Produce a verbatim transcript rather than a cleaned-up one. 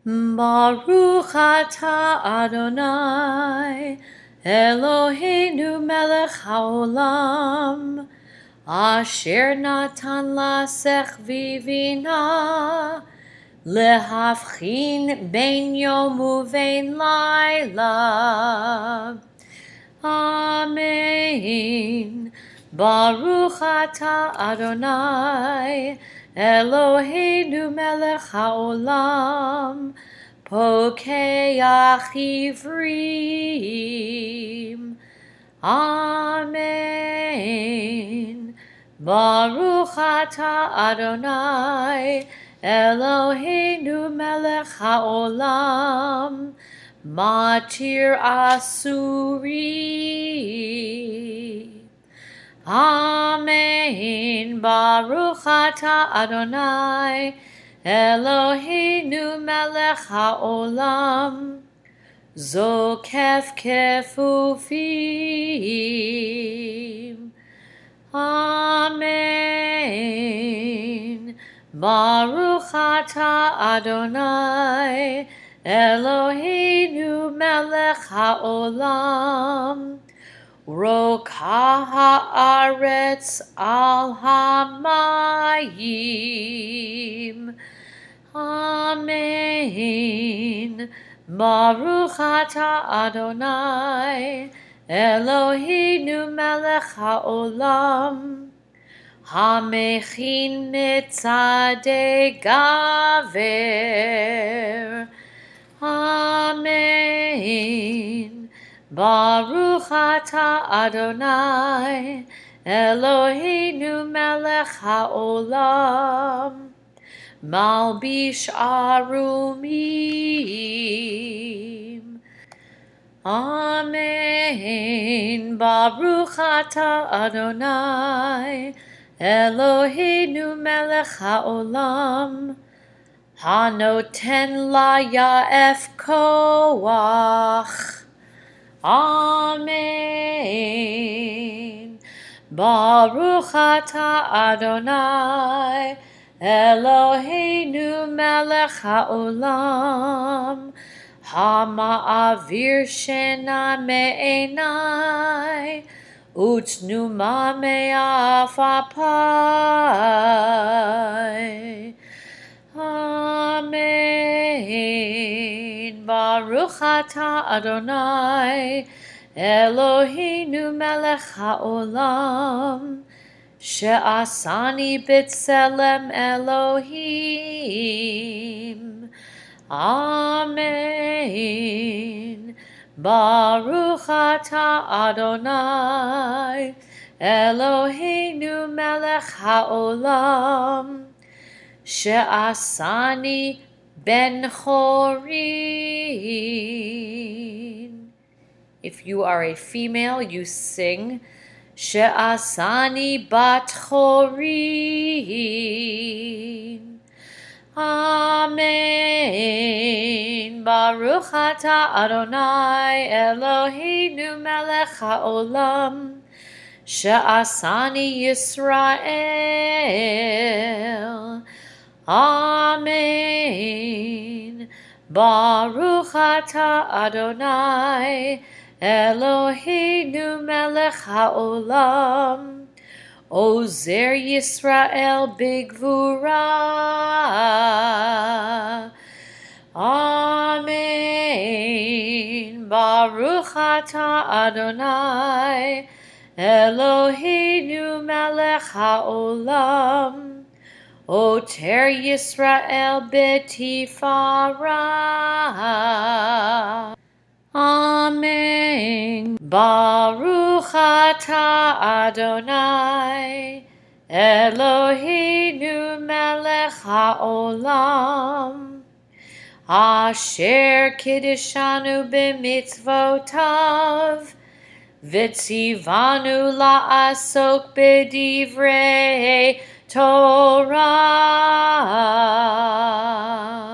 Baruch atah Adonai, Eloheinu melech haolam, asher natan lasech vivina, lehavchin ben yom uvein laila. Amen. Baruch atah Adonai, Eloheinu melech haolam, pokeach ivrim. Amen. Baruch atah Adonai, Eloheinu melech haolam, matir asuri. Amen. Baruch atah Adonai, Eloheinu melech haolam, zokef kefufim. Amen. Baruch atah Adonai, Eloheinu melech haolam, Rokah haaretz al hamayim. Amen. Baruch atah Adonai, Eloheinu melech haolam, hamechin mitzadei gaver. Amen. Baruch atah Adonai, Eloheinu melech haolam, malbish arumim. Amen. Baruch atah Adonai, Eloheinu melech haolam, hanoten laya'ef koach. Amen. Baruch atah Adonai, Eloheinu melech haolam, hama'avir shena me'enai, utnuma me'afapai. Amen. Baruch atah Adonai, Eloheinu melech haolam, she'asani b'tselem Elohim. Amen. Baruch atah Adonai, Eloheinu melech haolam, she'asani ben chorin. If you are a female, you sing she'asani bat chorin. Amen. Baruch atah Adonai, Eloheinu melech haolam, she'asani Yisrael. Amen. Baruch atah Adonai, Eloheinu melech haolam, ozer Yisrael bigvura. Amen. Baruch atah Adonai, Eloheinu melech haolam, Oter Yisrael betifara. Amen. Baruch atah Adonai, Eloheinu melech haolam, asher kiddeshanu b'mitzvotav, v'tzivanu la'asok b'divrei Torah.